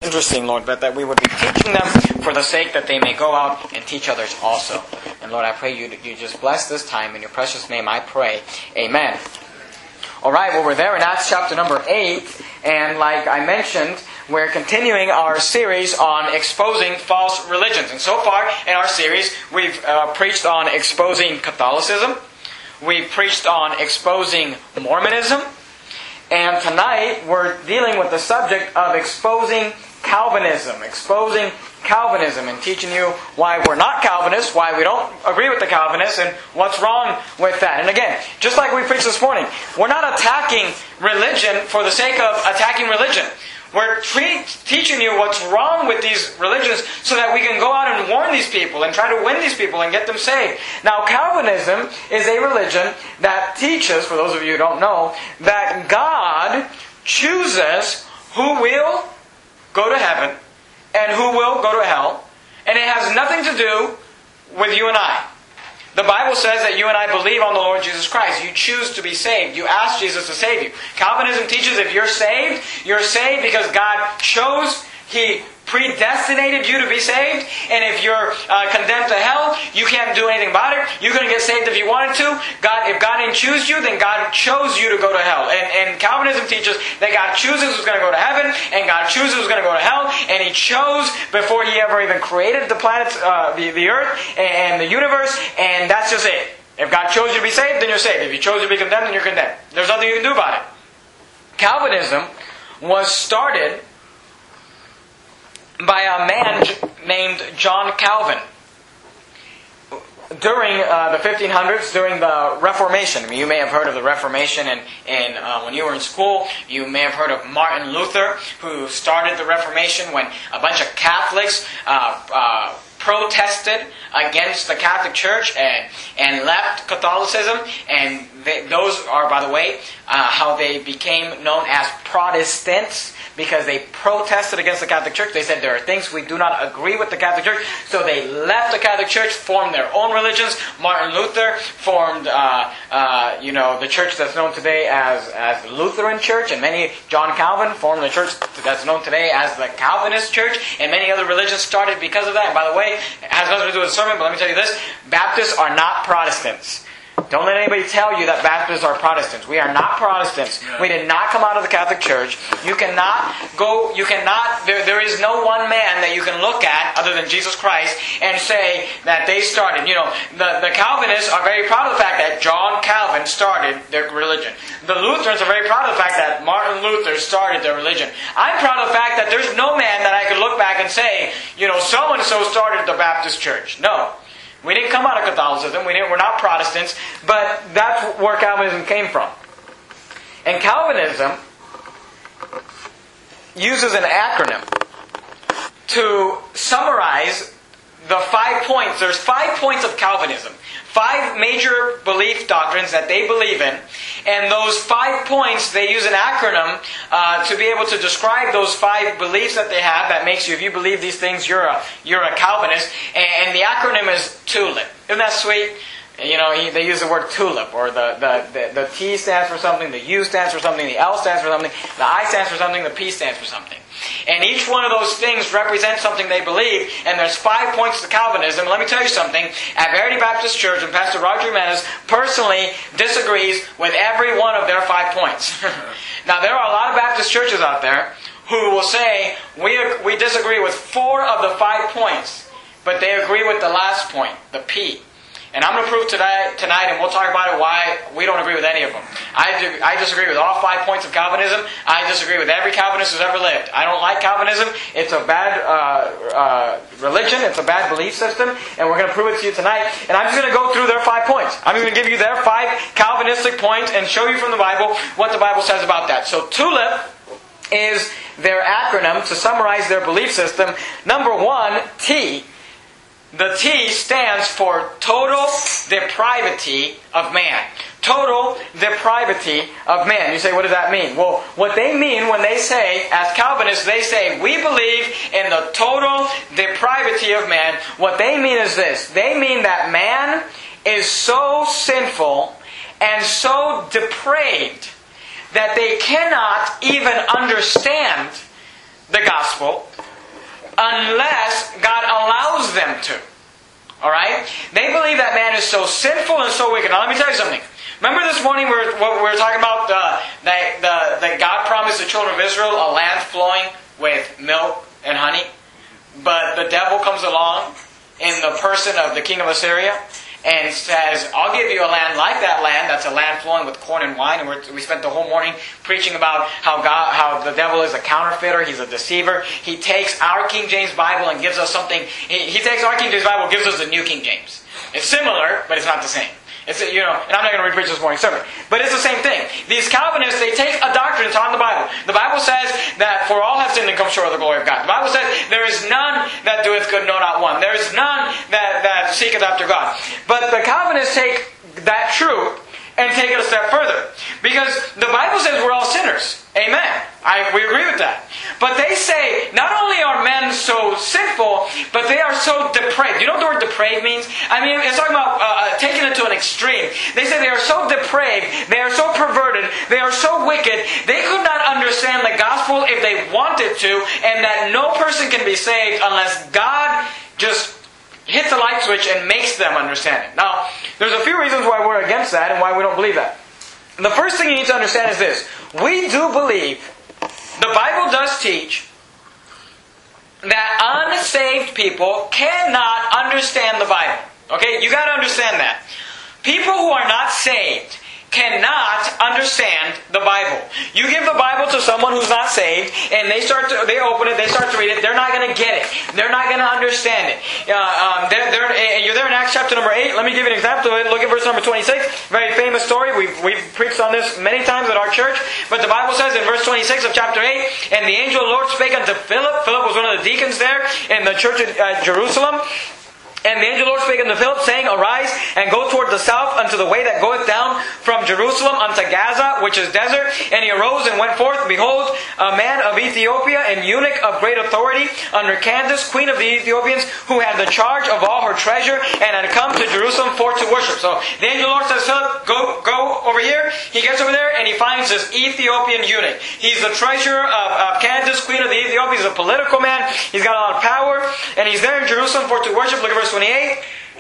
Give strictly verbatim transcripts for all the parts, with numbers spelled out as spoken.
interesting, Lord, but that we would be teaching them for the sake that they may go out and teach others also. And Lord, I pray you you just bless this time. In your precious name I pray. Amen. All right, well, we're there in Acts chapter number eight. And like I mentioned, we're continuing our series on exposing false religions. And so far in our series, we've uh, preached on exposing Catholicism. We've preached on exposing Mormonism. And tonight, we're dealing with the subject of exposing Calvinism. Exposing Calvinism and teaching you why we're not Calvinists, why we don't agree with the Calvinists, and what's wrong with that. And again, just like we preached this morning, we're not attacking religion for the sake of attacking religion. We're tre- teaching you what's wrong with these religions so that we can go out and warn these people and try to win these people and get them saved. Now, Calvinism is a religion that teaches, for those of you who don't know, that God chooses who will go to heaven and who will go to hell. And it has nothing to do with you and I. The Bible says that you and I believe on the Lord Jesus Christ. You choose to be saved. You ask Jesus to save you. Calvinism teaches if you're saved, you're saved because God chose, He predestinated you to be saved. And if you're uh, condemned to hell, you can't do anything about it. You couldn't get saved if you wanted to. God, if God didn't choose you, then God chose you to go to hell. And, and Calvinism teaches that God chooses who's going to go to heaven, and God chooses who's going to go to hell. And He chose before He ever even created the planets, uh, the, the earth, and the universe. And that's just it. If God chose you to be saved, then you're saved. If He chose you to be condemned, then you're condemned. There's nothing you can do about it. Calvinism was started by a man named John Calvin during uh, the fifteen hundreds, during the Reformation. I mean, you may have heard of the Reformation, and, and uh, when you were in school, you may have heard of Martin Luther, who started the Reformation when a bunch of Catholics uh, uh, protested against the Catholic Church and, and left Catholicism. And they, those are, by the way, uh, how they became known as Protestants, because they protested against the Catholic Church. They said there are things we do not agree with the Catholic Church. So they left the Catholic Church, formed their own religions. Martin Luther formed, uh, uh, you know, the church that's known today as as the Lutheran Church, and many John Calvin formed the church that's known today as the Calvinist Church, and many other religions started because of that. And by the way, it has nothing to do with the sermon, but let me tell you this: Baptists are not Protestants. Don't let anybody tell you that Baptists are Protestants. We are not Protestants. We did not come out of the Catholic Church. You cannot go, you cannot, there, there is no one man that you can look at other than Jesus Christ and say that they started. You know, the, the Calvinists are very proud of the fact that John Calvin started their religion. The Lutherans are very proud of the fact that Martin Luther started their religion. I'm proud of the fact that there's no man that I could look back and say, you know, so-and-so started the Baptist Church. No. We didn't come out of Catholicism. We didn't, we're not Protestants. But that's where Calvinism came from. And Calvinism uses an acronym to summarize the five points. There's five points of Calvinism. Five major belief doctrines that they believe in. And those five points, they use an acronym uh, to be able to describe those five beliefs that they have. That makes you, if you believe these things, you're a you're a Calvinist. And the acronym is TULIP. Isn't that sweet? You know, he, they use the word tulip, or the, the, the, the T stands for something, the U stands for something, the L stands for something, the I stands for something, the P stands for something. And each one of those things represents something they believe, and there's five points to Calvinism. Let me tell you something. At Verity Baptist Church, and Pastor Roger Jimenez personally disagrees with every one of their five points. Now, there are a lot of Baptist churches out there who will say, we, we disagree with four of the five points, but they agree with the last point, the P. And I'm going to prove today, tonight, and we'll talk about it, why we don't agree with any of them. I, do, I disagree with all five points of Calvinism. I disagree with every Calvinist who's ever lived. I don't like Calvinism. It's a bad uh, uh, religion. It's a bad belief system. And we're going to prove it to you tonight. And I'm just going to go through their five points. I'm going to give you their five Calvinistic points and show you from the Bible what the Bible says about that. So TULIP is their acronym to summarize their belief system. Number one, T. The T stands for total depravity of man. Total depravity of man. You say, what does that mean? Well, what they mean when they say, as Calvinists, they say, we believe in the total depravity of man. What they mean is this. They mean that man is so sinful and so depraved that they cannot even understand the gospel. unless God allows them to. Alright? They believe that man is so sinful and so wicked. Now let me tell you something. Remember this morning we were, we were talking about uh, that, the, that God promised the children of Israel a land flowing with milk and honey? But the devil comes along in the person of the king of Assyria and says, I'll give you a land like that land, that's a land flowing with corn and wine. And we're, we spent the whole morning preaching about how God, how the devil is a counterfeiter, he's a deceiver. He takes our King James Bible and gives us something. He, he takes our King James Bible and gives us the New King James. It's similar, but it's not the same. It's, you know, and I'm not going to repreach this morning's sermon, but it's the same thing. These Calvinists, they take a doctrine taught in the Bible. The Bible says that for all have sinned and come short of the glory of God. The Bible says there is none that doeth good, no, not one. There is none that, that seeketh after God. But the Calvinists take that truth and take it a step further. Because the Bible says we're all sinners. Amen. I, we agree with that. But they say, not only are men so sinful, but they are so depraved. You know what the word depraved means? I mean, it's talking about uh, taking it to an extreme. They say they are so depraved, they are so perverted, they are so wicked, they could not understand the gospel if they wanted to, and that no person can be saved unless God just hits the light switch and makes them understand it. Now, there's a few reasons why we're against that and why we don't believe that. The first thing you need to understand is this. We do believe, the Bible does teach, that unsaved people cannot understand the Bible. Okay? You got to understand that. People who are not saved cannot understand the Bible. You give the Bible to someone who's not saved, and they start to, they open it, they start to read it, they're not going to get it. They're not going to understand it. Uh, um, they're, they're, you're there in Acts chapter number eight. Let me give you an example of it. Look at verse number twenty-six. Very famous story. We've, we've preached on this many times at our church. But the Bible says in verse twenty-six of chapter eight, and the angel of the Lord spake unto Philip. Philip was one of the deacons there in the church at uh, Jerusalem. And the angel of the Lord spake unto Philip, saying, Arise, and go toward the south unto the way that goeth down from Jerusalem unto Gaza, which is desert. And he arose and went forth. Behold, a man of Ethiopia, an eunuch of great authority, under Candace, queen of the Ethiopians, who had the charge of all her treasure, and had come to Jerusalem for to worship. So the angel of the Lord says, Philip, go, go over here. He gets over there, and he finds this Ethiopian eunuch. He's the treasurer of, of Candace, queen of the Ethiopians. He's a political man. He's got a lot of power. And he's there in Jerusalem for to worship. Look at verse twenty-eight,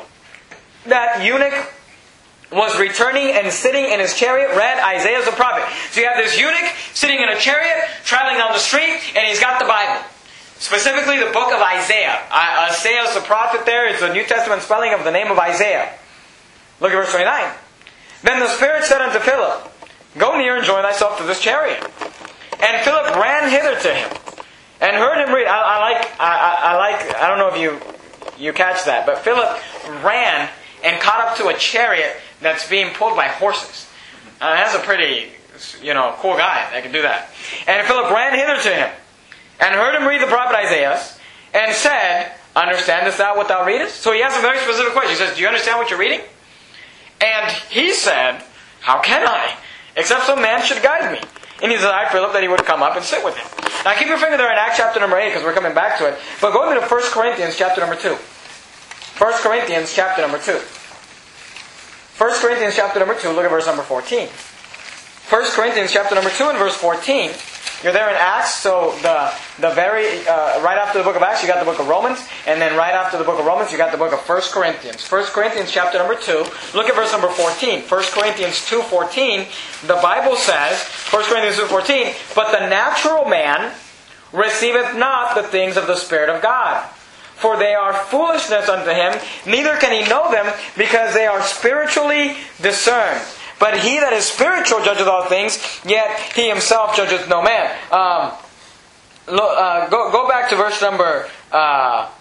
that eunuch was returning and sitting in his chariot, read Isaiah the prophet. So you have this eunuch sitting in a chariot, traveling down the street, and he's got the Bible. Specifically the book of Isaiah. Isaiah is the prophet there. It's the New Testament spelling of the name of Isaiah. Look at verse twenty-nine. Then the Spirit said unto Philip, Go near and join thyself to this chariot. And Philip ran hither to him, and heard him read. I, I like, I, I like, I don't know if you... You catch that. But Philip ran and caught up to a chariot that's being pulled by horses. Uh, that's a pretty, you know, cool guy that can do that. And Philip ran hither to him, and heard him read the prophet Isaiah, and said, Understandest thou what thou readest? So he asked a very specific question. He says, Do you understand what you're reading? And he said, How can I? Except some man should guide me. And he desired Philip that he would come up and sit with him. Now keep your finger there in Acts chapter number eight, because we're coming back to it. But go into First Corinthians chapter number two. First Corinthians chapter number two. First Corinthians chapter number two, look at verse number fourteen. First Corinthians chapter number two and verse fourteen. You're there in Acts, so the the very uh, right after the book of Acts, you got the book of Romans, and then right after the book of Romans, you got the book of First Corinthians. First Corinthians chapter number two. Look at verse number fourteen. First Corinthians two fourteen. The Bible says, First Corinthians two fourteen, But the natural man receiveth not the things of the Spirit of God, for they are foolishness unto him, neither can he know them, because they are spiritually discerned. But he that is spiritual judgeth all things, yet he himself judgeth no man. Um, look, uh, go, go back to verse number... Uh,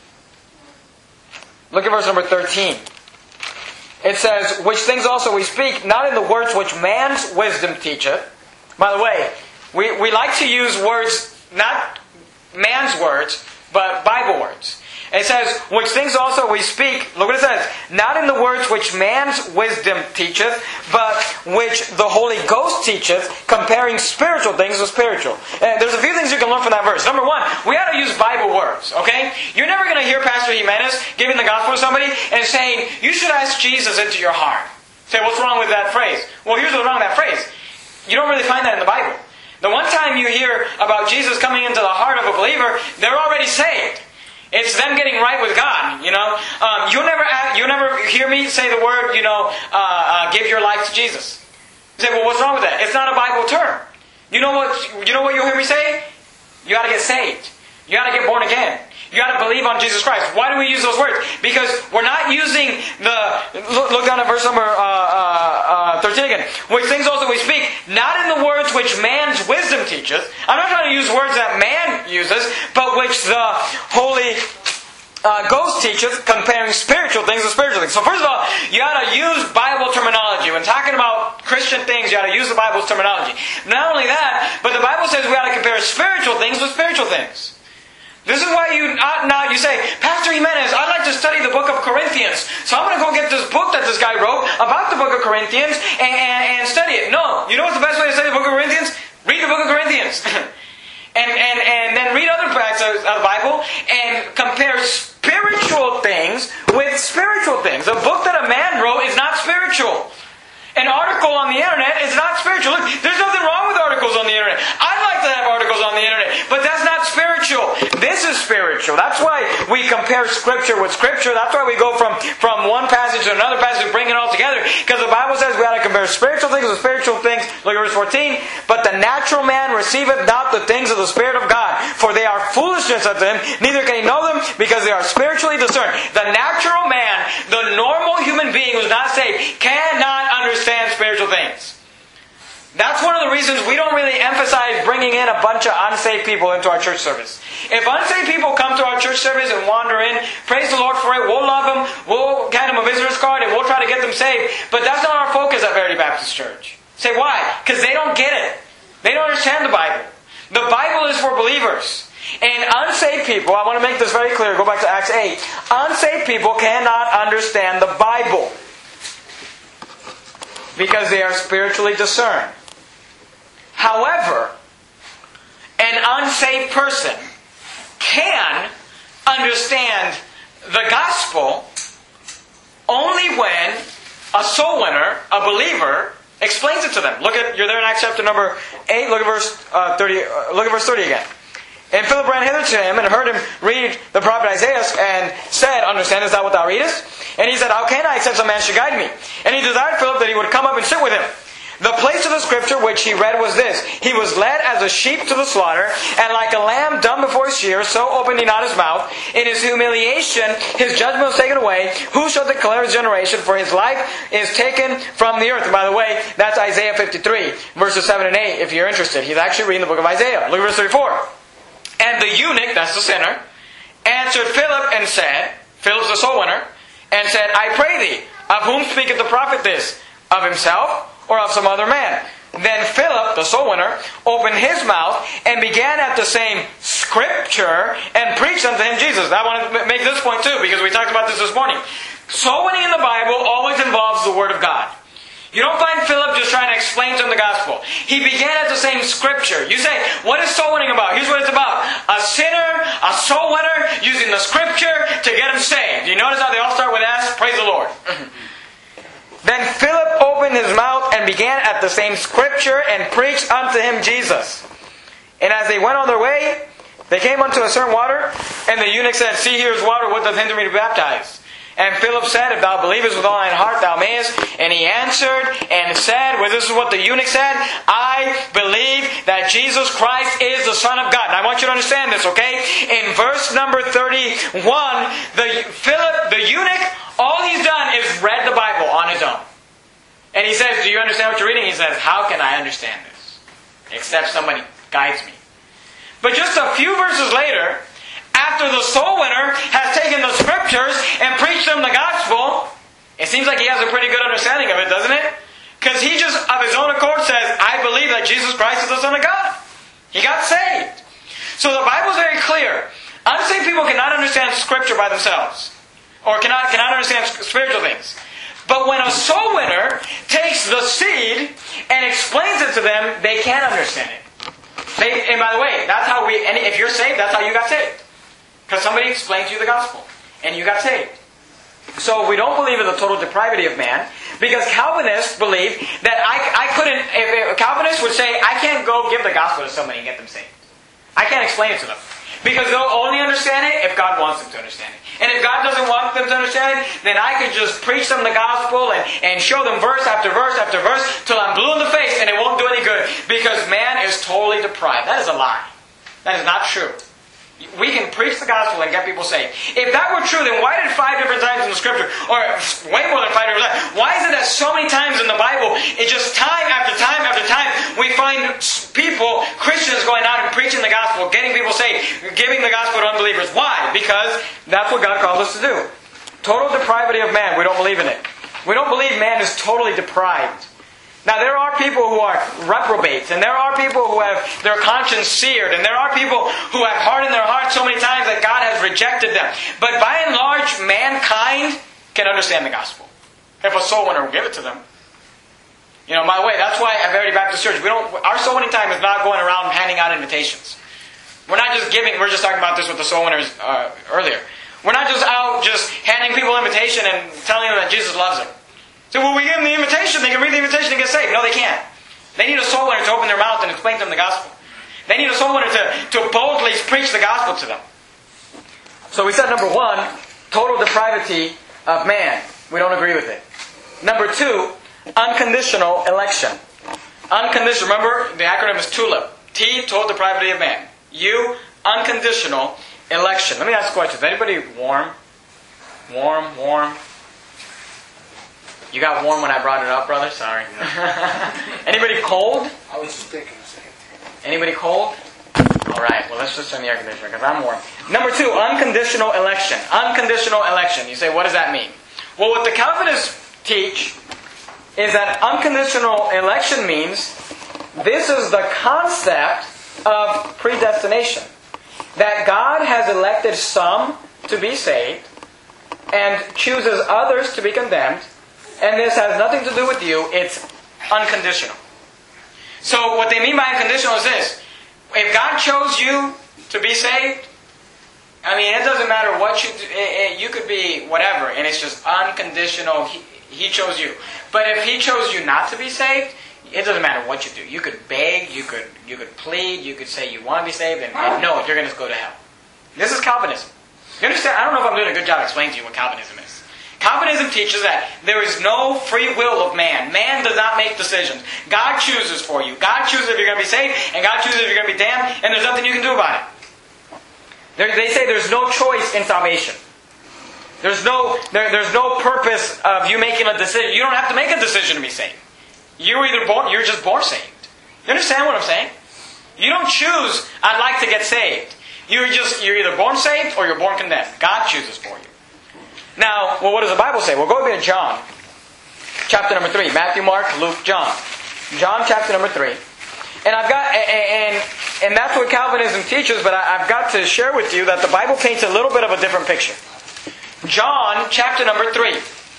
look at verse number thirteen. It says, Which things also we speak, not in the words which man's wisdom teacheth. By the way, we, we like to use words, not man's words, but Bible words. It says, Which things also we speak, look what it says, not in the words which man's wisdom teacheth, but which the Holy Ghost teacheth, comparing spiritual things with spiritual. And there's a few things you can learn from that verse. Number one, we ought to use Bible words, okay? You're never going to hear Pastor Jimenez giving the gospel to somebody and saying, you should ask Jesus into your heart. Say, what's wrong with that phrase? Well, here's what's wrong with that phrase. You don't really find that in the Bible. The one time you hear about Jesus coming into the heart of a believer, they're already saved. It's them getting right with God, you know. Um, you'll never you'll never hear me say the word, you know, uh, uh, give your life to Jesus. You say, well, what's wrong with that? It's not a Bible term. You know what? You know what you'll hear me say? You got to get saved. You got to get born again. You got to believe on Jesus Christ. Why do we use those words? Because we're not using the... Look, look down at verse number uh, uh, uh, thirteen again. Which things also we speak, not in the words which man's wisdom teacheth. I'm not trying to use words that man uses, but which the Holy uh, Ghost teacheth, comparing spiritual things with spiritual things. So first of all, you got to use Bible terminology. When talking about Christian things, you got to use the Bible's terminology. Not only that, but the Bible says we got to compare spiritual things with spiritual things. This is why you not, not you say, Pastor Jimenez, I'd like to study the book of Corinthians. So I'm going to go get this book that this guy wrote about the book of Corinthians and, and, and study it. No. You know what's the best way to study the book of Corinthians? Read the book of Corinthians. and, and, and then read other parts of the Bible and compare spiritual things with spiritual things. A book that a man wrote is not spiritual. An article on the internet is not spiritual. Look, there's nothing wrong with articles on the internet. I'd like to have articles on the internet, but that's not spiritual. This is spiritual. That's why we compare Scripture with Scripture. That's why we go from, from one passage to another passage, bring it all together. Because the Bible says we ought to compare spiritual things with spiritual things. Look at verse fourteen. But the natural man receiveth not the things of the Spirit of God, for they are foolishness unto him, neither can he know them, because they are spiritually discerned. The natural man, the normal human being who's not saved, cannot understand spiritual things. That's one of the reasons we don't really emphasize bringing in a bunch of unsaved people into our church service. If unsaved people come to our church service and wander in, praise the Lord for it, we'll love them, we'll hand them a visitor's card, and we'll try to get them saved. But that's not our focus at Verity Baptist Church. Say why? Because they don't get it. They don't understand the Bible. The Bible is for believers. And unsaved people, I want to make this very clear, go back to Acts eight. Unsaved people cannot understand the Bible because they are spiritually discerned. However, an unsaved person can understand the gospel only when a soul winner, a believer, explains it to them. Look at, you're there in Acts chapter number eight, look at verse uh, thirty, uh, look at verse thirty again. And Philip ran hither to him and heard him read the prophet Isaiah and said, Understandest thou what thou readest? And he said, How can I, except some man should guide me? And he desired Philip that he would come up and sit with him. The place of the scripture which he read was this: He was led as a sheep to the slaughter, and like a lamb dumb before his shears, so opened he not his mouth. In his humiliation his judgment was taken away. Who shall declare his generation? For his life is taken from the earth. And by the way, that's Isaiah fifty-three, verses seven and eight, if you're interested. He's actually reading the book of Isaiah. Look at verse thirty-four. And the eunuch, that's the sinner, answered Philip and said, Philip's the soul winner, and said, I pray thee, of whom speaketh the prophet this? Of himself, or of some other man? Then Philip, the soul winner, opened his mouth and began at the same scripture and preached unto him Jesus. I want to make this point too, because we talked about this this morning. Soul winning in the Bible always involves the Word of God. You don't find Philip just trying to explain to him the gospel. He began at the same scripture. You say, what is soul winning about? Here's what it's about. A sinner, a soul winner, using the scripture to get him saved. You notice how they all start with S? Praise the Lord. Then Philip opened his mouth and began at the same scripture and preached unto him Jesus. And as they went on their way, they came unto a certain water, and the eunuch said, See, here is water, what doth hinder me to be baptized? And Philip said, If thou believest with all thine heart, thou mayest. And he answered and said, well, this is what the eunuch said, I believe that Jesus Christ is the Son of God. And I want you to understand this, okay? In verse number thirty-one, the Philip, the eunuch, all he's done is read the Bible on his own. And he says, do you understand what you're reading? He says, how can I understand this? Except somebody guides me. But just a few verses later, after the soul winner has taken the scriptures and preached them the gospel, it seems like he has a pretty good understanding of it, doesn't it? Because he just, of his own accord, says, I believe that Jesus Christ is the Son of God. He got saved. So the Bible is very clear. Unsaved people cannot understand scripture by themselves. Or cannot, cannot understand spiritual things. But when a soul winner takes the seed and explains it to them, they can understand it. They, and by the way, that's how we, and if you're saved, that's how you got saved. Because somebody explained to you the gospel. And you got saved. So we don't believe in the total depravity of man, because Calvinists believe that I, I couldn't, if, if Calvinists would say, I can't go give the gospel to somebody and get them saved. I can't explain it to them. Because they'll only understand it if God wants them to understand it. And if God doesn't want them to understand it, then I could just preach them the gospel and, and show them verse after verse after verse till I'm blue in the face, and it won't do any good. Because man is totally deprived. That is a lie. That is not true. We can preach the gospel and get people saved. If that were true, then why did five different times in the scripture, or way more than five different times, why is it that so many times in the Bible, it's just time after time after time, we find people, Christians, going out and preaching the gospel, getting people saved, giving the gospel to unbelievers? Why? Because that's what God calls us to do. Total depravity of man, we don't believe in it. We don't believe man is totally deprived. Now, there are people who are reprobates, and there are people who have their conscience seared, and there are people who have hardened their hearts so many times that God has rejected them. But by and large, mankind can understand the gospel. If a soul winner will give it to them. You know, by the way, that's why at Verity Baptist Church, we don't, our soul winning time is not going around handing out invitations. We're not just giving, we're just talking about this with the soul winners uh, earlier. We're not just out just handing people an invitation and telling them that Jesus loves them. So when we give them the invitation, they can read the invitation and get saved. No, they can't. They need a soul winner to open their mouth and explain to them the gospel. They need a soul winner to, to boldly preach the gospel to them. So we said number one, total depravity of man. We don't agree with it. Number two, unconditional election. Unconditional. Remember, the acronym is TULIP. T, total depravity of man. U, unconditional election. Let me ask a question. Is anybody warm? Warm, warm. You got warm when I brought it up, brother? Sorry. Anybody cold? I was just thinking the same thing. Anybody cold? Alright, well let's just turn the air conditioner because I'm warm. Number two, unconditional election. Unconditional election. You say, what does that mean? Well, what the Calvinists teach is that unconditional election means this is the concept of predestination. That God has elected some to be saved and chooses others to be condemned. And this has nothing to do with you. It's unconditional. So what they mean by unconditional is this. If God chose you to be saved, I mean, it doesn't matter what you do. It, it, you could be whatever, and it's just unconditional. He, he chose you. But if He chose you not to be saved, it doesn't matter what you do. You could beg, you could you could plead, you could say you want to be saved, and, and no, you're going to go to hell. This is Calvinism. You understand? I don't know if I'm doing a good job explaining to you what Calvinism is. Calvinism teaches that there is no free will of man. Man does not make decisions. God chooses for you. God chooses if you're going to be saved, and God chooses if you're going to be damned, and there's nothing you can do about it. There, they say there's no choice in salvation. There's no, there, there's no purpose of you making a decision. You don't have to make a decision to be saved. You're either born, you're just born saved. You understand what I'm saying? You don't choose, I'd like to get saved. You're just, you're either born saved or you're born condemned. God chooses for you. Now, well, what does the Bible say? Well, go over to John, chapter number three. Matthew, Mark, Luke, John. John, chapter number three. And I've got, and and that's what Calvinism teaches, but I've got to share with you that the Bible paints a little bit of a different picture. John, chapter number three.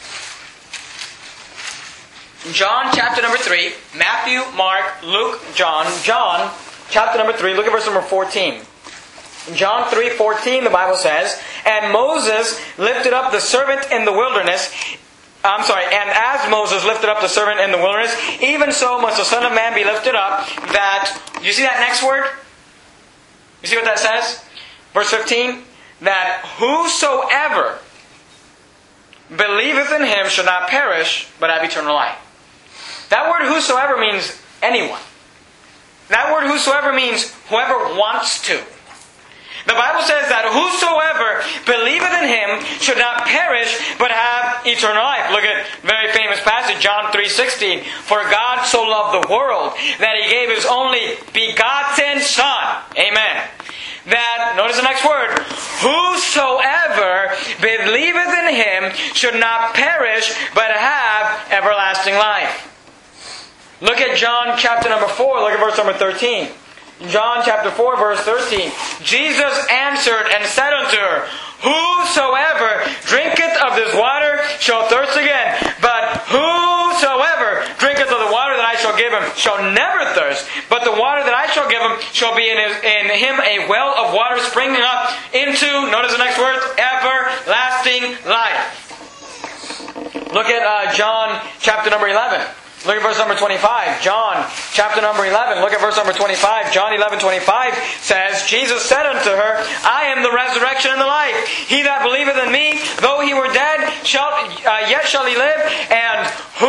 John, chapter number three. Matthew, Mark, Luke, John. John, chapter number three. Look at verse number fourteen. John three fourteen, the Bible says, and Moses lifted up the servant in the wilderness. I'm sorry, and as Moses lifted up the servant in the wilderness, even so must the Son of Man be lifted up, that, you see that next word? You see what that says? Verse fifteen, that whosoever believeth in Him should not perish, but have eternal life. That word whosoever means anyone. That word whosoever means whoever wants to. The Bible says that whosoever believeth in Him should not perish, but have eternal life. Look at a very famous passage, John three sixteen. For God so loved the world that He gave His only begotten Son. Amen. That, notice the next word, whosoever believeth in Him should not perish, but have everlasting life. Look at John chapter number four. Look at verse number thirteen. John chapter four, verse thirteen. Jesus answered and said unto her, whosoever drinketh of this water shall thirst again. But whosoever drinketh of the water that I shall give him shall never thirst. But the water that I shall give him shall be in, his, in him a well of water springing up into, notice the next word, everlasting life. Look at uh, John chapter number eleven. Look at verse number twenty-five. John chapter number eleven. Look at verse number twenty-five. John eleven twenty-five says, Jesus said unto her, I am the resurrection and the life. He that believeth in me, though he were dead, shall uh, yet shall he live. And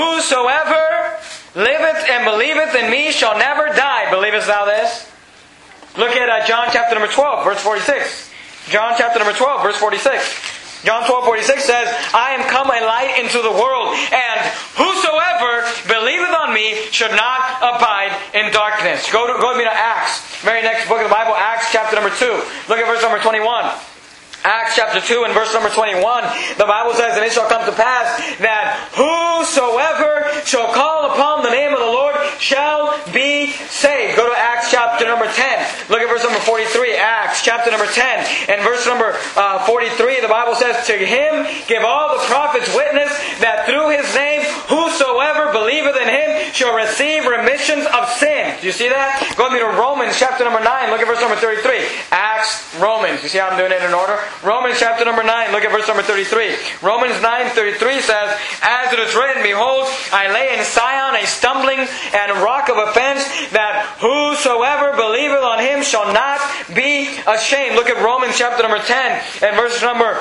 whosoever liveth and believeth in me shall never die. Believest thou this? Look at uh, John chapter number twelve, verse forty-six. John chapter number twelve, verse forty-six. John twelve forty-six says, I am come a light into the world, and whosoever believeth on me should not abide in darkness. Go, to, go with me to Acts, very next book of the Bible, Acts chapter number two. Look at verse number twenty-one. Acts chapter two and verse number twenty-one, the Bible says, and it shall come to pass that whosoever shall call upon the name of the Lord shall be saved. Go to Acts chapter number ten. Look at verse number forty-three. Acts chapter number ten and verse number uh, forty-three, the Bible says, to him give all the prophets witness that through his name whosoever believeth in him shall receive remissions of sin. Do you see that? Go with me to Romans chapter number nine. Look at verse number thirty-three. Acts, Romans. You see how I'm doing it in order? Romans chapter number nine, look at verse number thirty-three. Romans nine thirty-three says, as it is written, behold, I lay in Sion a stumbling and rock of offense, that whosoever believeth on him shall not be ashamed. Look at Romans chapter number ten and verse number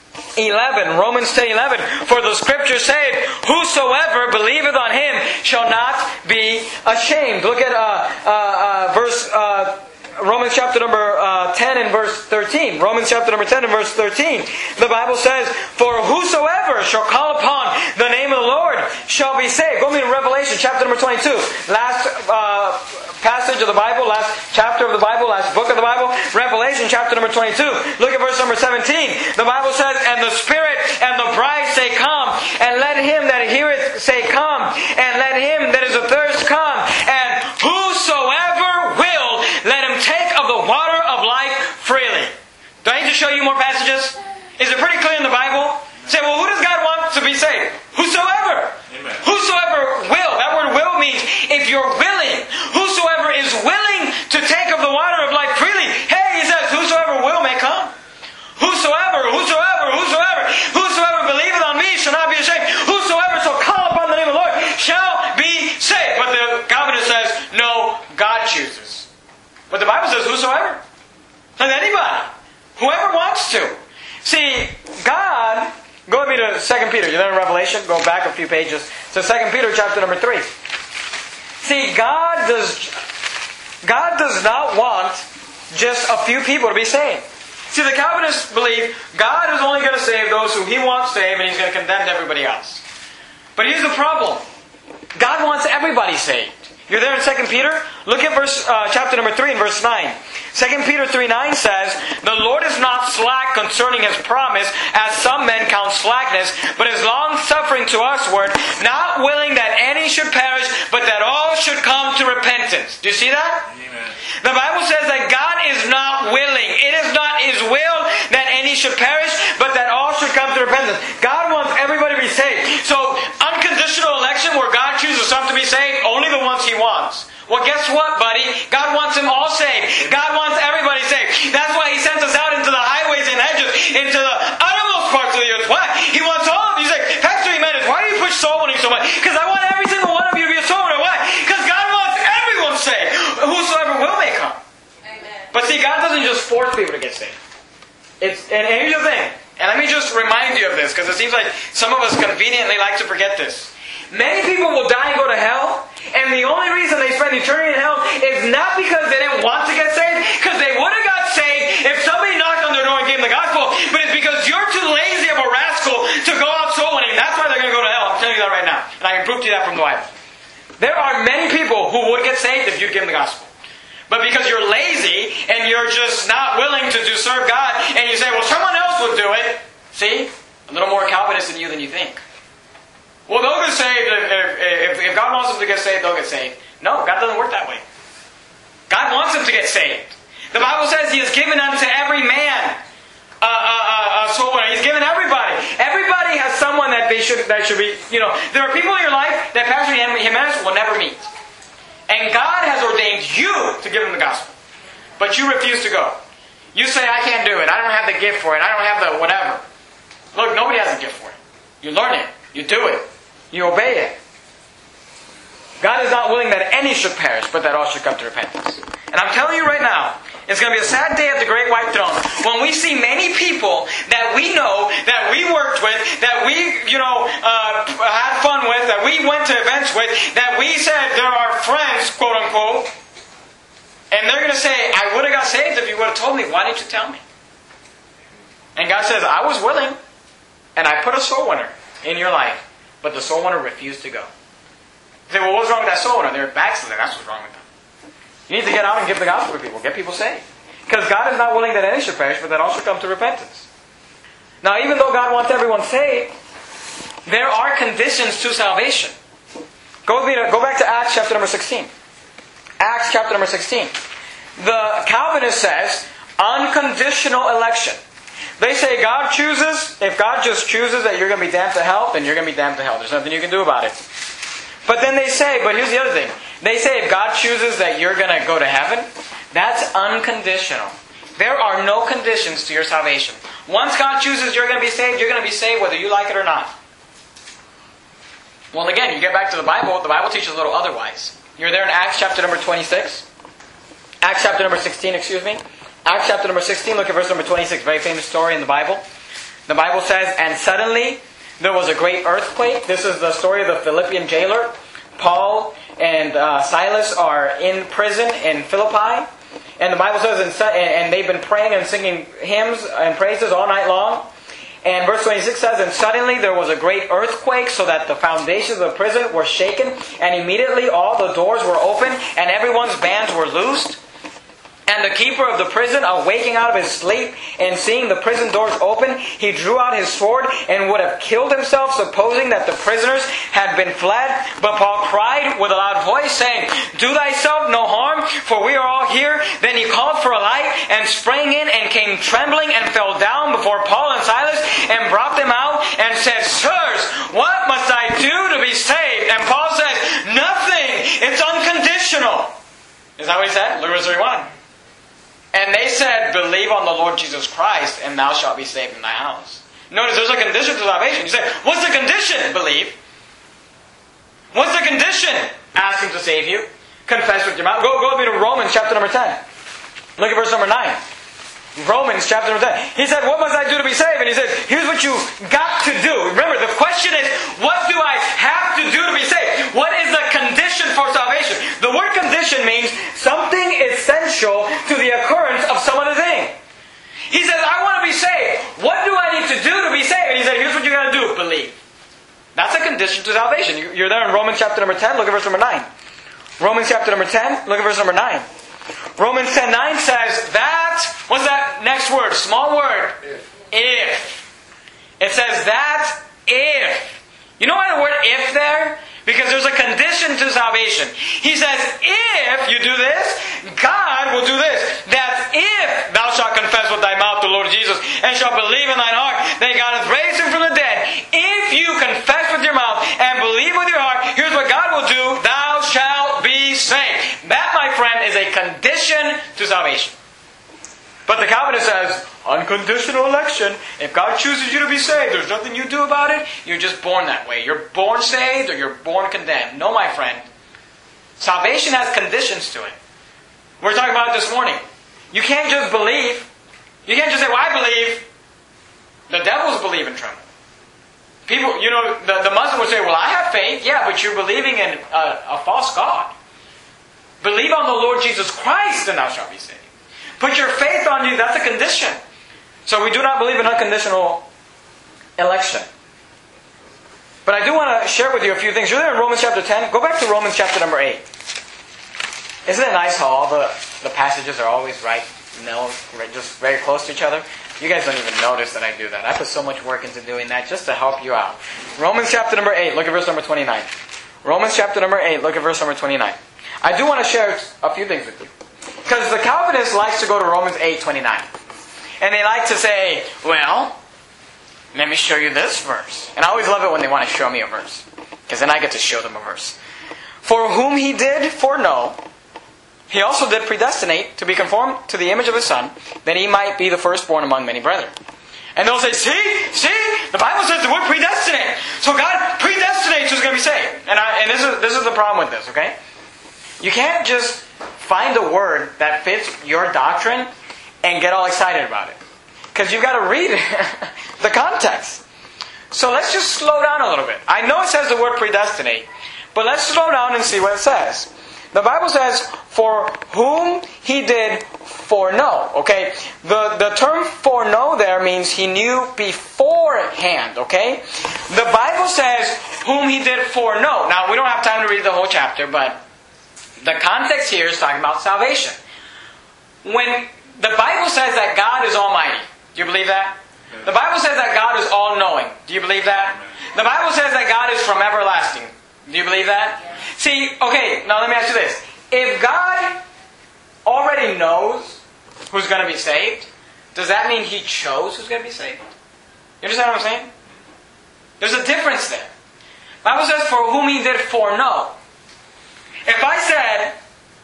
eleven. Romans ten eleven. For the scripture saith, whosoever believeth on him shall not be ashamed. Look at uh, uh, uh, verse... Uh, Romans chapter number uh, ten and verse thirteen. Romans chapter number ten and verse thirteen. The Bible says, for whosoever shall call upon the name of the Lord shall be saved. Go with me to Revelation chapter number twenty-two. Last uh, passage of the Bible, last chapter of the Bible, last book of the Bible. Revelation chapter number twenty-two. Look at verse number seventeen. The Bible says, and the Spirit and the bride say, come. And let him that heareth say, come. And let him that is athirst come. And whosoever will, let him take of the water of life freely. Do I need to show you more passages? Is it pretty clear in the Bible? Say, well, who does God want to be saved? Whosoever. Amen. Whosoever will. That word will means if you're willing. Whosoever is willing to take of the water of life freely. Hey, he says, whosoever will may come. Whosoever, whosoever, whosoever, whosoever believeth on me shall not be ashamed. Whosoever shall call upon the name of the Lord shall be saved. But the Calvinist says, no, God chooses. But the Bible says whosoever. And anybody. Whoever wants to. See, God... Go with me to Second Peter. You're there in Revelation. Go back a few pages to Second Peter chapter number three. See, God does... God does not want just a few people to be saved. See, the Calvinists believe God is only going to save those who He wants saved, and He's going to condemn everybody else. But here's the problem. God wants everybody saved. You're there in Second Peter? Look at verse uh, chapter number three and verse nine. Second Peter three nine says, the Lord is not slack concerning His promise, as some men count slackness, but is long-suffering to usward, not willing that any should perish, but that all should come to repentance. Do you see that? Amen. The Bible says that God is not willing. It is not His will that any should perish, but that all should come to repentance. God wants everybody to be saved. So, unconditional election where God chooses some to be saved, only the ones He wants. Well, guess what, buddy? God wants them all saved. God wants everybody saved. That's why He sends us out into the highways and hedges, into the uttermost parts of the earth. Why? He wants all of you. He's like, Pastor Jimenez, why do you push soul winning so much? Because I want every single one of you to be a soul winner. Why? Because God wants everyone saved. Whosoever will may come. Amen. But see, God doesn't just force people to get saved. It's, and, and here's the thing. And let me just remind you of this, because it seems like some of us conveniently like to forget this. Many people will die and go to hell, and the only reason they spend eternity in hell is not because they didn't want to get saved, because they would have got saved if somebody knocked on their door and gave them the gospel, but it's because you're too lazy of a rascal to go out soul winning. That's why they're going to go to hell. I'm telling you that right now. And I can prove to you that from the Bible. There are many people who would get saved if you'd give them the gospel. But because you're lazy, and you're just not willing to do serve God, and you say, well, someone else will do it. See? A little more Calvinist in you than you think. Well, they'll get saved. If, if, if God wants them to get saved, they'll get saved. No, God doesn't work that way. God wants them to get saved. The Bible says He has given unto every man a, a, a, a soul winner. He's given everybody. Everybody has someone that they should that should be, you know. There are people in your life that Pastor Jimenez will never meet. And God has ordained you to give them the gospel. But you refuse to go. You say, I can't do it. I don't have the gift for it. I don't have the whatever. Look, nobody has a gift for it. You learn it. You do it. You obey it. God is not willing that any should perish, but that all should come to repentance. And I'm telling you right now, it's going to be a sad day at the great white throne when we see many people that we know, that we worked with, that we, you know, uh, had fun with, that we went to events with, that we said they're our friends, quote unquote. And they're going to say, I would have got saved if you would have told me. Why didn't you tell me? And God says, I was willing, and I put a soul winner in your life, but the soul winner refused to go. You say, well, what's wrong with that soul winner? They're backsliding. That's what's wrong with them. You need to get out and give the gospel to people. Get people saved. Because God is not willing that any should perish, but that all should come to repentance. Now, even though God wants everyone saved, there are conditions to salvation. Go, with me to, go back to Acts chapter number sixteen. Acts chapter number sixteen. The Calvinist says, unconditional election. They say God chooses, if God just chooses that you're going to be damned to hell, then you're going to be damned to hell. There's nothing you can do about it. But then they say, but here's the other thing. They say if God chooses that you're going to go to heaven, that's unconditional. There are no conditions to your salvation. Once God chooses you're going to be saved, you're going to be saved whether you like it or not. Well, again, you get back to the Bible, the Bible teaches a little otherwise. You're there in Acts chapter number twenty-six. Acts chapter number sixteen, excuse me. Acts chapter number sixteen, look at verse number twenty-six. Very famous story in the Bible. The Bible says, and suddenly there was a great earthquake. This is the story of the Philippian jailer. Paul and uh, Silas are in prison in Philippi. And the Bible says, and, and they've been praying and singing hymns and praises all night long. And verse twenty-six says, and suddenly there was a great earthquake so that the foundations of the prison were shaken. And immediately all the doors were open and everyone's bands were loosed. And the keeper of the prison, awaking out of his sleep and seeing the prison doors open, he drew out his sword and would have killed himself, supposing that the prisoners had been fled. But Paul cried with a loud voice, saying, do thyself no harm, for we are all here. Then he called for a light and sprang in and came trembling and fell down before Paul and Silas and brought them out and said, sirs, what must I do to be saved? And Paul says, nothing. It's unconditional. Is that what he said? Look at verse thirty-one. And they said, believe on the Lord Jesus Christ, and thou shalt be saved in thy house. Notice there's a condition to salvation. You say, what's the condition? Believe. What's the condition? Ask Him to save you. Confess with your mouth. Go, go with me to Romans chapter number ten. Look at verse number nine. Romans chapter number ten. He said, what must I do to be saved? And he said, here's what you got to do. Remember, the question is, what do I have to do to be saved? What is the condition for salvation? The word condition means something essential to the occurrence of some other thing. He says, I want to be saved. What do I need to do to be saved? And he said, here's what you got to do. Believe. That's a condition to salvation. You're there in Romans chapter number ten. Look at verse number nine. Romans chapter number ten. Look at verse number nine. Romans ten nine says that, what's that next word? Small word. If. If. It says that if. You know why the word if there? Because there's a condition to salvation. He says, if you do this, God will do this. That if thou shalt confess with thy mouth the Lord Jesus, and shalt believe in thine heart that God hath raised Him from the dead, if you confess with your mouth and believe with your heart, here's what God will do, thou shalt be saved. That, my friend, is a condition to salvation. But the Calvinist says, unconditional election. If God chooses you to be saved, there's nothing you do about it. You're just born that way. You're born saved or you're born condemned. No, my friend. Salvation has conditions to it. We were talking about it this morning. You can't just believe. You can't just say, well, I believe. The devils believe and tremble. People, you know, the, the Muslim would say, well, I have faith. Yeah, but you're believing in a, a false God. Believe on the Lord Jesus Christ and thou shalt be saved. Put your faith on you, that's a condition. So we do not believe in unconditional election. But I do want to share with you a few things. You're there in Romans chapter ten. Go back to Romans chapter number eight. Isn't it nice how all the, the passages are always right, you know, just very close to each other? You guys don't even notice that I do that. I put so much work into doing that just to help you out. Romans chapter number eight, look at verse number twenty-nine. Romans chapter number eight, look at verse number twenty-nine. I do want to share a few things with you. Because the Calvinist likes to go to Romans eight twenty-nine. And they like to say, well, let me show you this verse. And I always love it when they want to show me a verse. Because then I get to show them a verse. For whom He did foreknow, He also did predestinate to be conformed to the image of His Son, that He might be the firstborn among many brethren. And they'll say, see, see, the Bible says the word predestinate. So God predestinates who's going to be saved. And, I, and this is this is the problem with this, okay? You can't just find a word that fits your doctrine and get all excited about it. Because you've got to read the context. So let's just slow down a little bit. I know it says the word predestinate, but let's slow down and see what it says. The Bible says, for whom He did foreknow. Okay? The, the term foreknow there means He knew beforehand. Okay? The Bible says, whom He did foreknow. Now, we don't have time to read the whole chapter, but the context here is talking about salvation. When the Bible says that God is almighty, do you believe that? The Bible says that God is all-knowing. Do you believe that? The Bible says that God is from everlasting. Do you believe that? See, okay, now let me ask you this. If God already knows who's going to be saved, does that mean He chose who's going to be saved? You understand what I'm saying? There's a difference there. The Bible says, for whom He did foreknow. If I said,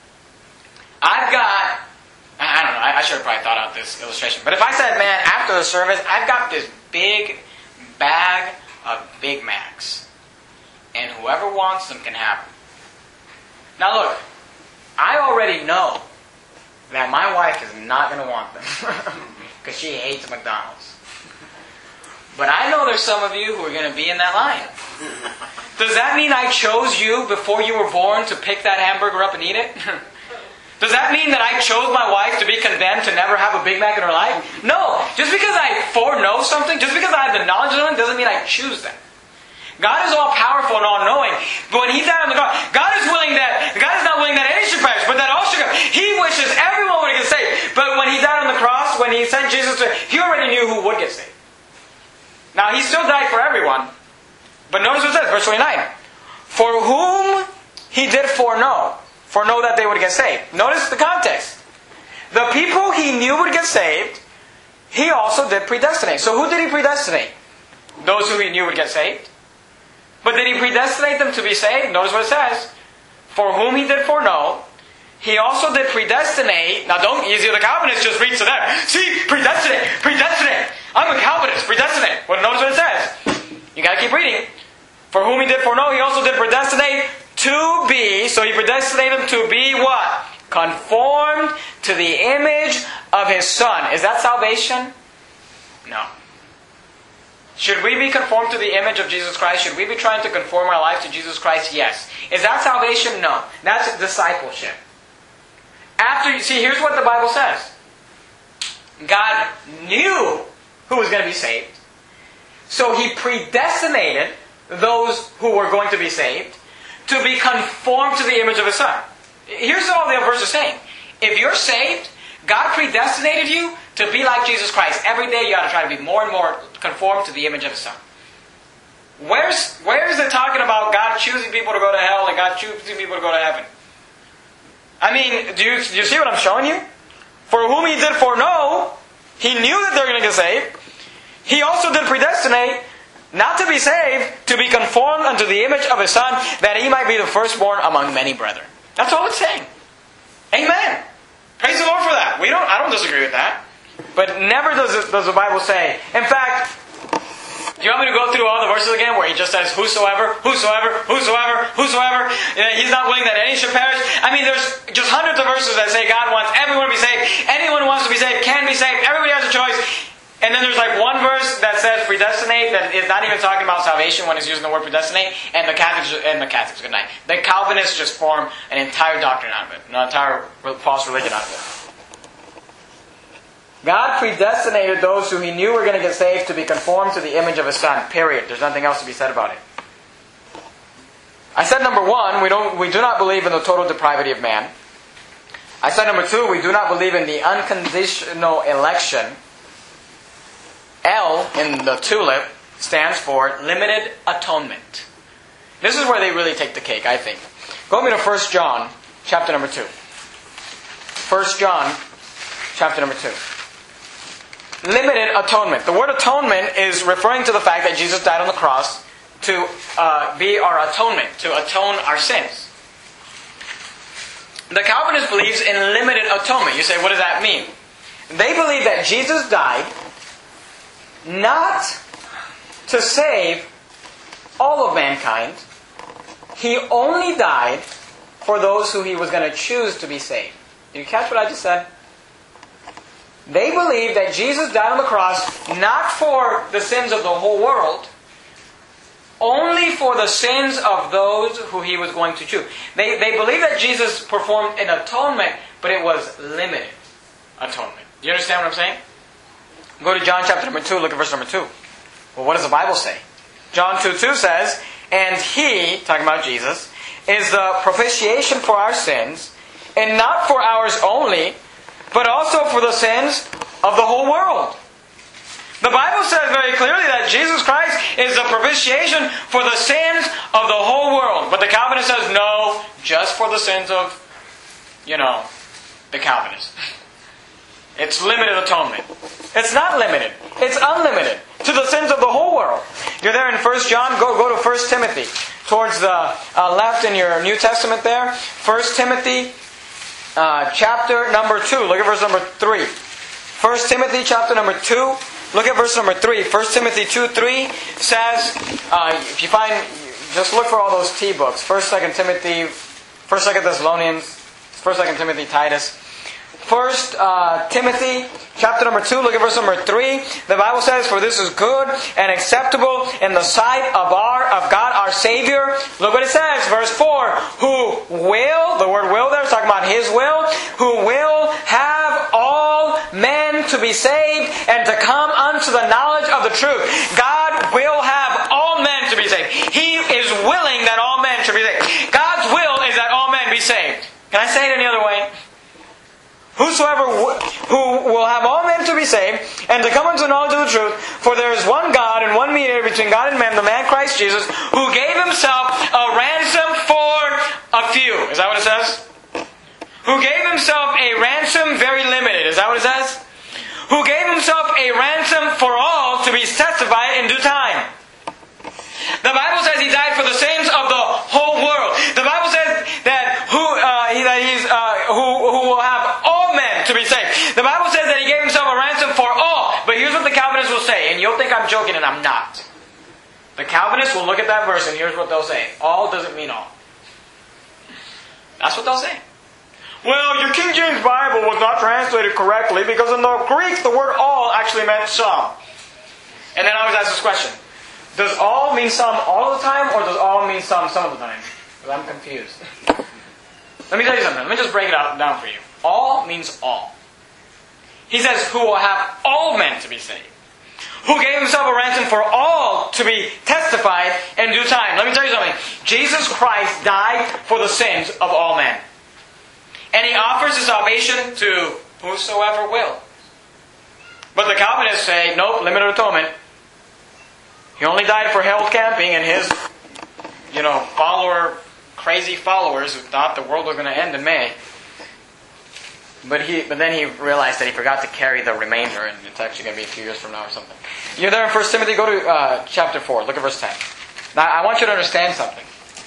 I've got, I don't know, I should have probably thought out this illustration, but if I said, man, after the service, I've got this big bag of Big Macs, and whoever wants them can have them. Now look, I already know that my wife is not going to want them, because she hates McDonald's. But I know there's some of you who are going to be in that line. Does that mean I chose you before you were born to pick that hamburger up and eat it? Does that mean that I chose my wife to be condemned to never have a Big Mac in her life? No. Just because I foreknow something, just because I have the knowledge of something, doesn't mean I choose that. God is all powerful and all knowing. But when He died on the cross, God is willing that God is not willing that any should perish, but that all should come. He wishes everyone would get saved. But when He died on the cross, when He sent Jesus to, He already knew who would get saved. Now He still died for everyone. But notice what it says, verse twenty-nine. For whom He did foreknow. Foreknow that they would get saved. Notice the context. The people He knew would get saved, He also did predestinate. So who did He predestinate? Those who He knew would get saved. But did He predestinate them to be saved? Notice what it says. For whom He did foreknow, He also did predestinate. Now don't, you see, the Calvinists just read to them. See, predestinate, predestinate. I'm a Calvinist, predestinate. Well, notice what it says. You got to keep reading. For whom He did foreknow, He also did predestinate to be. So He predestinated them to be what? Conformed to the image of His Son. Is that salvation? No. Should we be conformed to the image of Jesus Christ? Should we be trying to conform our life to Jesus Christ? Yes. Is that salvation? No. That's discipleship. After you see, here's what the Bible says. God knew who was going to be saved. So He predestinated those who were going to be saved to be conformed to the image of His Son. Here's all the verse is saying. If you're saved, God predestinated you to be like Jesus Christ. Every day you ought to try to be more and more conformed to the image of His Son. Where's, where is it talking about God choosing people to go to hell and God choosing people to go to heaven? I mean, do you, do you see what I'm showing you? For whom He did foreknow, He knew that they're going to get saved. He also did predestinate, not to be saved, to be conformed unto the image of His Son, that He might be the firstborn among many brethren. That's all it's saying. Amen. Praise the Lord for that. We don't. I don't disagree with that. But never does, it, does the Bible say. In fact, do you want me to go through all the verses again where He just says, whosoever, whosoever, whosoever, whosoever. You know, He's not willing that any should perish. I mean, there's just hundreds of verses that say God wants everyone to be saved. Anyone who wants to be saved can be saved. Everybody has a choice. And then there's like one verse that says predestinate, that is not even talking about salvation when it's using the word predestinate, and the Catholics, and the Catholics, good night. The Calvinists just form an entire doctrine out of it, an entire false religion out of it. God predestinated those who He knew were going to get saved to be conformed to the image of His Son, period. There's nothing else to be said about it. I said number one, we don't, we do not believe in the total depravity of man. I said number two, we do not believe in the unconditional election. L in the tulip stands for limited atonement. This is where they really take the cake, I think. Go with me to First John, chapter number two. First John, chapter number two. Limited atonement. The word atonement is referring to the fact that Jesus died on the cross to uh, be our atonement, to atone our sins. The Calvinist believes in limited atonement. You say, what does that mean? They believe that Jesus died not to save all of mankind. He only died for those who He was going to choose to be saved. Did you catch what I just said? They believe that Jesus died on the cross not for the sins of the whole world, only for the sins of those who He was going to choose. They, they believe that Jesus performed an atonement, but it was limited atonement. Do you understand what I'm saying? Go to John chapter number two, look at verse number two. Well, what does the Bible say? John two two says, "And He," talking about Jesus, "is the propitiation for our sins, and not for ours only, but also for the sins of the whole world." The Bible says very clearly that Jesus Christ is the propitiation for the sins of the whole world. But the Calvinist says, no, just for the sins of, you know, the Calvinists. It's limited atonement. It's not limited. It's unlimited to the sins of the whole world. You're there in First John. Go, go to First Timothy. Towards the uh, left in your New Testament there. First Timothy uh, chapter number two. Look at verse number three. First Timothy chapter number two. Look at verse number three. First Timothy two three says, uh, if you find, just look for all those T books. First, Second Timothy, First, Second Thessalonians, First, Second Timothy, Titus. First uh, Timothy chapter number two, look at verse number three. The Bible says, "For this is good and acceptable in the sight of our of God our Savior." Look what it says, verse four. "Who will," the word will there is talking about His will, "who will have all men to be saved and to come unto the knowledge of the truth." God will have all men to be saved. He is willing that all men should be saved. God's will is that all men be saved. Can I say it any other way? "Whosoever w- who will have all men to be saved, and to come unto the knowledge of the truth, for there is one God and one mediator between God and man, the man Christ Jesus, who gave Himself a ransom for a few." Is that what it says? Who gave Himself a ransom very limited. Is that what it says? Who gave Himself a ransom for all to be testified in due time. The Bible says He died for the sins of the whole world. The Bible says that who uh, he, that He's uh, who who will have all men to be saved. The Bible says that He gave Himself a ransom for all. But here's what the Calvinists will say, and you'll think I'm joking, and I'm not. The Calvinists will look at that verse, and here's what they'll say: all doesn't mean all. That's what they'll say. Well, your King James Bible was not translated correctly because in the Greek the word all actually meant some. And then I always ask this question: does all mean some all the time, or does all mean some some of the time? Because I'm confused. Let me tell you something. Let me just break it out down for you. All means all. He says, "Who will have all men to be saved." Who gave Himself a ransom for all to be testified in due time. Let me tell you something. Jesus Christ died for the sins of all men. And He offers His salvation to whosoever will. But the Calvinists say, nope, limited atonement. He only died for Harold Camping and his, you know, follower, crazy followers who thought the world was going to end in May. But he, but then he realized that he forgot to carry the remainder, and it's actually going to be a few years from now or something. You're there in First Timothy. Go to uh, chapter four. Look at verse ten. Now, I want you to understand something.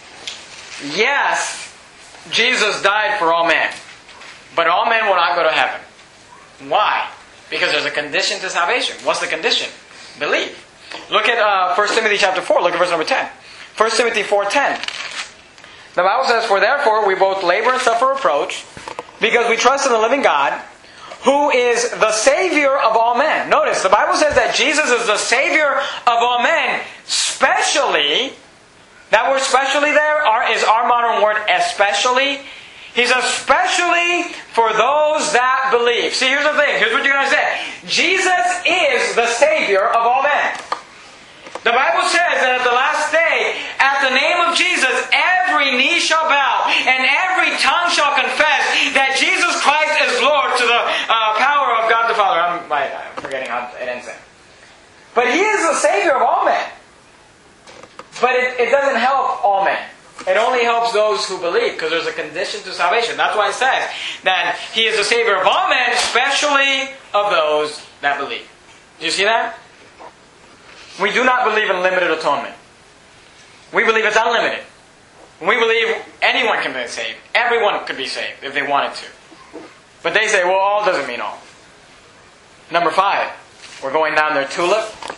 Yes, Jesus died for all men, but all men will not go to heaven. Why? Because there's a condition to salvation. What's the condition? Believe. Look at uh, First Timothy chapter four. Look at verse number ten. First Timothy four ten. The Bible says, "For therefore we both labor and suffer reproach, because we trust in the living God, who is the Savior of all men." Notice, the Bible says that Jesus is the Savior of all men, specially. That word "specially" there are, is our modern word "especially." He's especially for those that believe. See, here's the thing. Here's what you're going to say. Jesus is the Savior of all men. The Bible says that at the last day, at the name of Jesus, every knee shall bow and every tongue shall confess that Jesus Christ is Lord to the uh, power of God the Father. I'm, I'm forgetting how it ends there. But He is the Savior of all men. But it, it doesn't help all men. It only helps those who believe, because there's a condition to salvation. That's why it says that He is the Savior of all men, especially of those that believe. Do you see that? We do not believe in limited atonement. We believe it's unlimited. We believe anyone can be saved. Everyone could be saved if they wanted to. But they say, well, all doesn't mean all. Number five. We're going down there, tulip.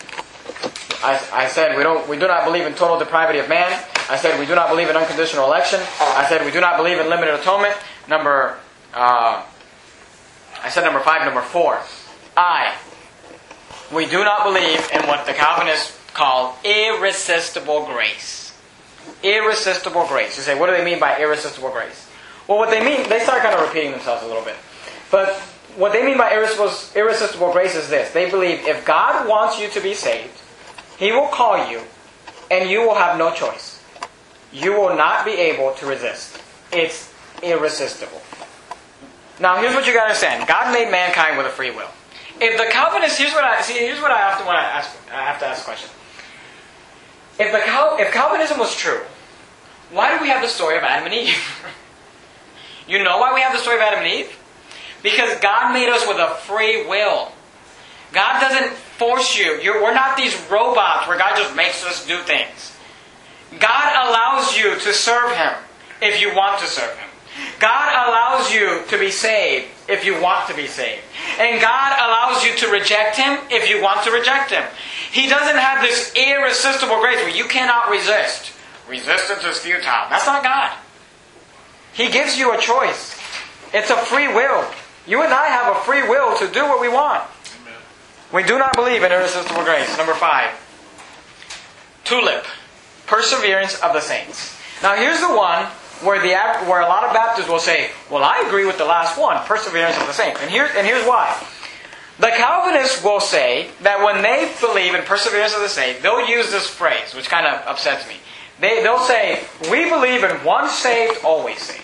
I, I said we don't we do not believe in total depravity of man. I said we do not believe in unconditional election. I said we do not believe in limited atonement. Number uh, I said number five, number four. I. We do not believe in what the Calvinists call irresistible grace. Irresistible grace. You say, what do they mean by irresistible grace? Well, what they mean, they start kind of repeating themselves a little bit. But what they mean by irresistible, irresistible grace is this. They believe if God wants you to be saved, He will call you, and you will have no choice. You will not be able to resist. It's irresistible. Now, here's what you got to understand. God made mankind with a free will. If the Calvinists, here's what I see. Here's what I have to want to ask. I have to ask a question. If the Cal, if Calvinism was true, why do we have the story of Adam and Eve? You know why we have the story of Adam and Eve? Because God made us with a free will. God doesn't force you. You're, we're not these robots where God just makes us do things. God allows you to serve Him if you want to serve Him. God allows you to be saved if you want to be saved. And God allows you to reject Him if you want to reject Him. He doesn't have this irresistible grace where you cannot resist. Resistance is futile. That's not God. He gives you a choice. It's a free will. You and I have a free will to do what we want. Amen. We do not believe in irresistible grace. Number five. Tulip. Perseverance of the saints. Now here's the one where the where a lot of Baptists will say, well, I agree with the last one, perseverance of the saints. And, here, and here's why. The Calvinists will say that when they believe in perseverance of the saints, they'll use this phrase, which kind of upsets me. They, they'll say, we believe in once saved, always saved.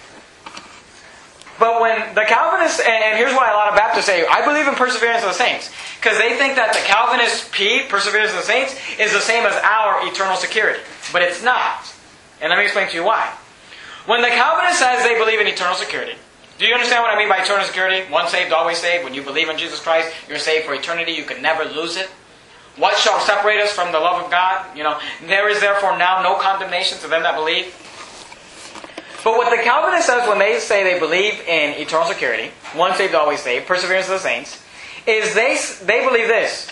But when the Calvinists, and here's why a lot of Baptists say, I believe in perseverance of the saints. Because they think that the Calvinist P, perseverance of the saints, is the same as our eternal security. But it's not. And let me explain to you why. When the Calvinist says they believe in eternal security, do you understand what I mean by eternal security? Once saved, always saved. When you believe in Jesus Christ, you're saved for eternity. You can never lose it. What shall separate us from the love of God? You know, there is therefore now no condemnation to them that believe. But what the Calvinist says when they say they believe in eternal security, once saved, always saved, perseverance of the saints, is they they believe this.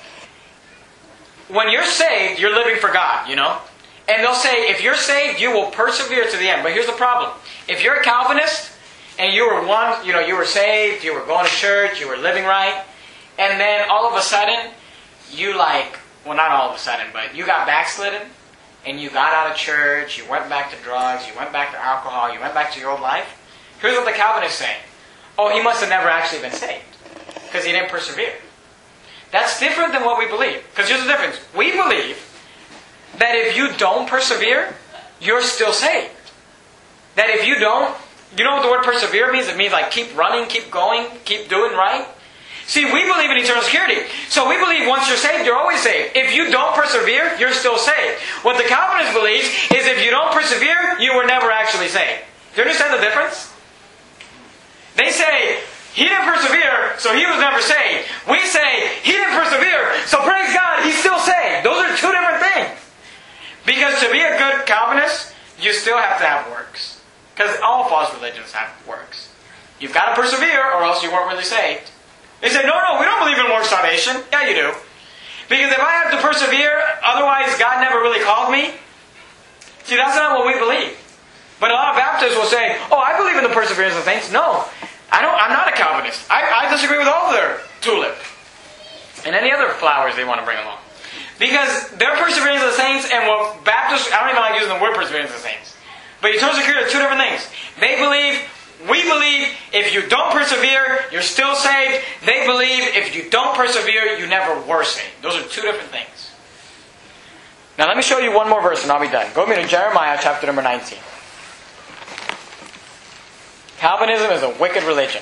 When you're saved, you're living for God, you know? And they'll say, if you're saved, you will persevere to the end. But here's the problem. If you're a Calvinist, and you were one, you know, you were saved, you were going to church, you were living right, and then all of a sudden, you like, well, not all of a sudden, but you got backslidden, and you got out of church, you went back to drugs, you went back to alcohol, you went back to your old life. Here's what the Calvinists say. Oh, he must have never actually been saved, because he didn't persevere. That's different than what we believe. Because here's the difference. We believe that if you don't persevere, you're still saved. That if you don't, you know what the word persevere means? It means like keep running, keep going, keep doing right. See, we believe in eternal security. So we believe once you're saved, you're always saved. If you don't persevere, you're still saved. What the Calvinist believes is if you don't persevere, you were never actually saved. Do you understand the difference? They say, he didn't persevere, so he was never saved. We say, he didn't persevere, so praise God, he's still saved. Those are two different things. Because to be a good Calvinist, you still have to have works. Because all false religions have works. You've got to persevere, or else you weren't really saved. They say, no, no, we don't believe in works salvation. Yeah, you do. Because if I have to persevere, otherwise God never really called me. See, that's not what we believe. But a lot of Baptists will say, oh, I believe in the perseverance of saints. No, I don't, I'm not a Calvinist. I, I disagree with all of their tulip. And any other flowers they want to bring along. Because their perseverance of the saints and what Baptists, I don't even like using the word perseverance of the saints. But eternal security are two different things. They believe, we believe, if you don't persevere, you're still saved. They believe, if you don't persevere, you never were saved. Those are two different things. Now let me show you one more verse and I'll be done. Go with me to Jeremiah chapter number nineteen. Calvinism is a wicked religion.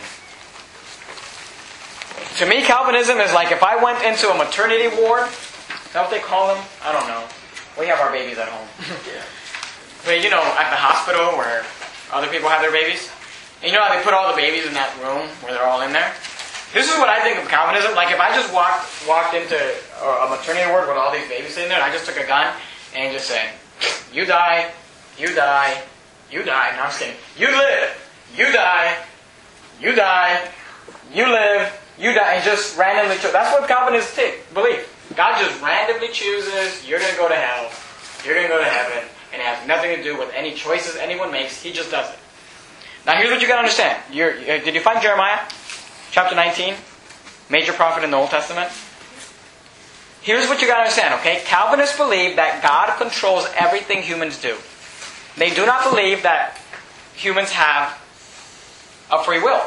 To me, Calvinism is like if I went into a maternity ward. Is that what they call them? I don't know. We have our babies at home. Yeah. But you know, at the hospital where other people have their babies. And you know how they put all the babies in that room where they're all in there? This is what I think of Calvinism. Like if I just walked walked into a maternity ward with all these babies sitting there, and I just took a gun and just said, you die, you die, you die. No, I'm just kidding. You live, you die, you die, you live, you die. And just randomly, cho- that's what Calvinists believe. God just randomly he chooses, you're going to go to hell, you're going to go to heaven, and it has nothing to do with any choices anyone makes. He just does it. Now here's what you got to understand. You're, did you find Jeremiah? Chapter nineteen? Major prophet in the Old Testament? Here's what you got to understand, okay? Calvinists believe that God controls everything humans do. They do not believe that humans have a free will.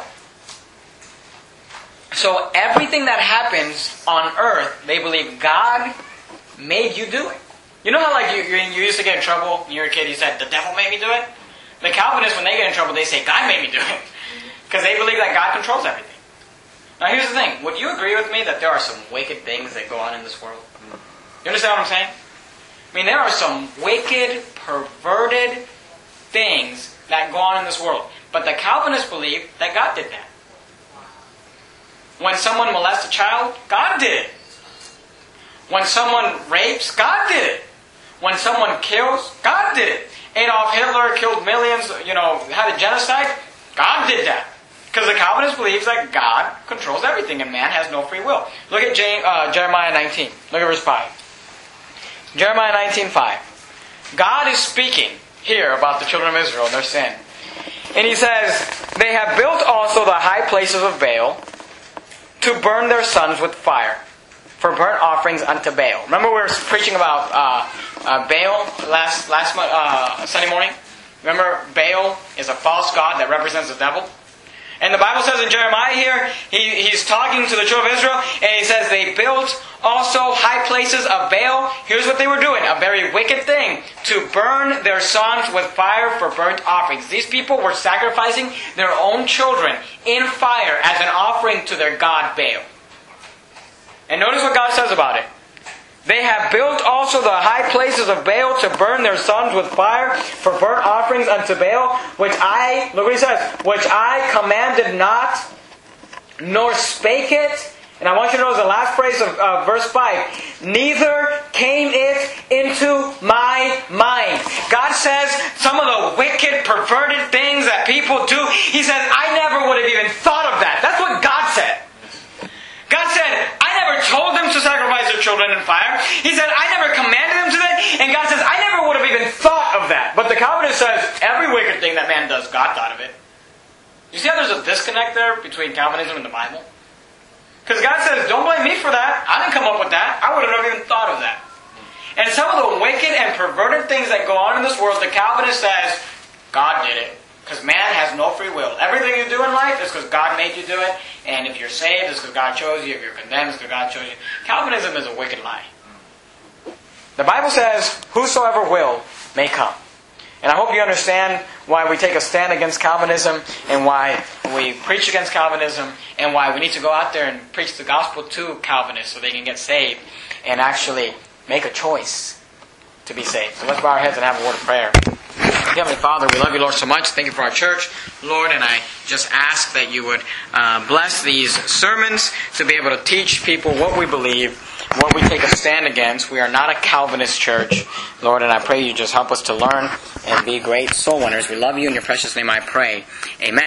So everything that happens on earth, they believe God made you do it. You know how like you, you used to get in trouble when you were a kid, you said, the devil made me do it? The Calvinists, when they get in trouble, they say, God made me do it. Because they believe that God controls everything. Now here's the thing. Would you agree with me that there are some wicked things that go on in this world? You understand what I'm saying? I mean, there are some wicked, perverted things that go on in this world. But the Calvinists believe that God did that. When someone molests a child, God did it. When someone rapes, God did it. When someone kills, God did it. Adolf Hitler killed millions, you know, had a genocide, God did that. Because the Calvinist believes that God controls everything and man has no free will. Look at James, uh, Jeremiah nineteen. Look at verse five. Jeremiah nineteen five. God is speaking here about the children of Israel and their sin. And he says, they have built also the high places of Baal to burn their sons with fire for burnt offerings unto Baal. Remember we were preaching about uh, uh, Baal last, last uh, Sunday morning? Remember Baal is a false god that represents the devil? And the Bible says in Jeremiah here, he, he's talking to the children of Israel, and he says they built also high places of Baal. Here's what they were doing, a very wicked thing, to burn their sons with fire for burnt offerings. These people were sacrificing their own children in fire as an offering to their god Baal. And notice what God says about it. They have built also the high places of Baal to burn their sons with fire for burnt offerings unto Baal, which I, look what he says, which I commanded not, nor spake it. And I want you to notice the last phrase of uh, verse five. Neither came it into my mind. God says some of the wicked, perverted things that people do, He says, I never would have even thought of that. That's what God said. God said, I never told them to sacrifice their children in fire. He said, I never commanded them to that. And God says, I never would have even thought of that. But the Calvinist says, every wicked thing that man does, God thought of it. You see how there's a disconnect there between Calvinism and the Bible? Because God says, don't blame me for that. I didn't come up with that. I would have never even thought of that. And some of the wicked and perverted things that go on in this world, the Calvinist says, God did it. Because man has no free will. Everything you do in life is because God made you do it. And if you're saved, it's because God chose you. If you're condemned, it's because God chose you. Calvinism is a wicked lie. The Bible says, whosoever will may come. And I hope you understand why we take a stand against Calvinism and why we preach against Calvinism and why we need to go out there and preach the gospel to Calvinists so they can get saved and actually make a choice to be saved. So let's bow our heads and have a word of prayer. Heavenly Father, we love you, Lord, so much. Thank you for our church, Lord, and I just ask that you would uh, bless these sermons to be able to teach people what we believe, what we take a stand against. We are not a Calvinist church, Lord, and I pray you just help us to learn and be great soul winners. We love you. In your precious name I pray. Amen.